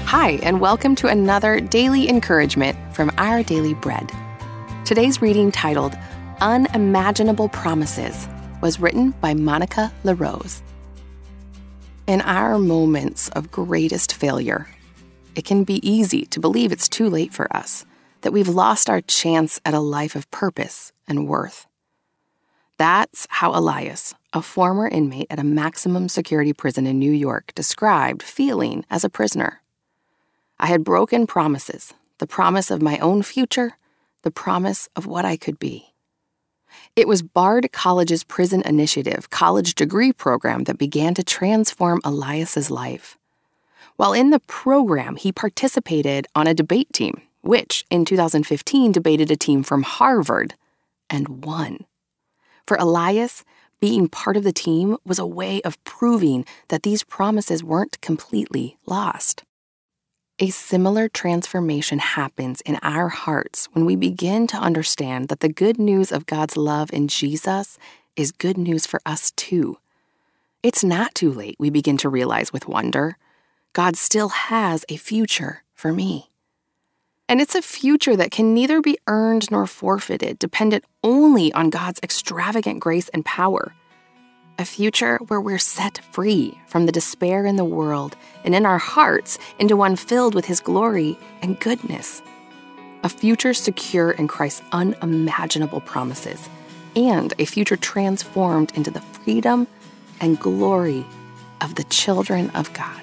Hi, and welcome to another daily encouragement from Our Daily Bread. Today's reading, titled Unimaginable Promises, was written by Monica LaRose. In our moments of greatest failure, it can be easy to believe it's too late for us, that we've lost our chance at a life of purpose and worth. That's how Elias, a former inmate at a maximum security prison in New York, described feeling as a prisoner. I had broken promises, the promise of my own future, the promise of what I could be. It was Bard College's Prison Initiative college degree program that began to transform Elias's life. While in the program, he participated on a debate team, which in 2015 debated a team from Harvard and won. For Elias, being part of the team was a way of proving that these promises weren't completely lost. A similar transformation happens in our hearts when we begin to understand that the good news of God's love in Jesus is good news for us too. It's not too late, we begin to realize with wonder. God still has a future for me. And it's a future that can neither be earned nor forfeited, dependent only on God's extravagant grace and power. A future where we're set free from the despair in the world and in our hearts into one filled with His glory and goodness. A future secure in Christ's unimaginable promises, and a future transformed into the freedom and glory of the children of God.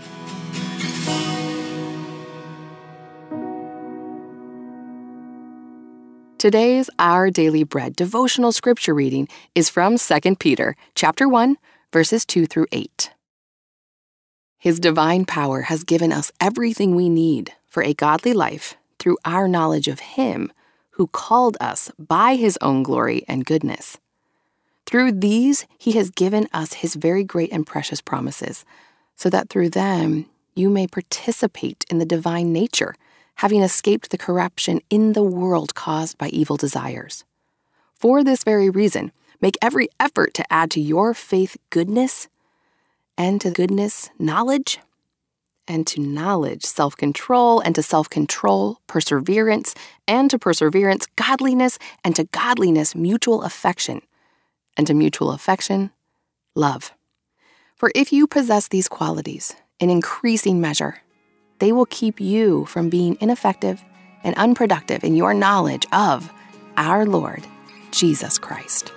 Today's Our Daily Bread devotional scripture reading is from 2 Peter chapter 1, verses 2 through 8. His divine power has given us everything we need for a godly life through our knowledge of Him who called us by His own glory and goodness. Through these, He has given us His very great and precious promises, so that through them you may participate in the divine nature, having escaped the corruption in the world caused by evil desires. For this very reason, make every effort to add to your faith goodness, and to goodness knowledge, and to knowledge self-control, and to self-control perseverance, and to perseverance godliness, and to godliness mutual affection, and to mutual affection love. For if you possess these qualities in increasing measure, they will keep you from being ineffective and unproductive in your knowledge of our Lord Jesus Christ.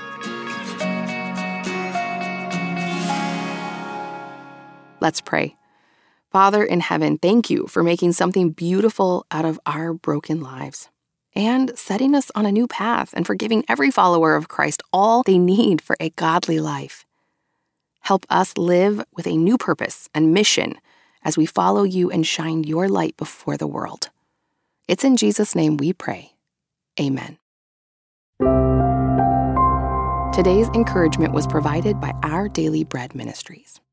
Let's pray. Father in heaven, thank you for making something beautiful out of our broken lives and setting us on a new path and for giving every follower of Christ all they need for a godly life. Help us live with a new purpose and mission as we follow you and shine your light before the world. It's in Jesus' name we pray. Amen. Today's encouragement was provided by Our Daily Bread Ministries.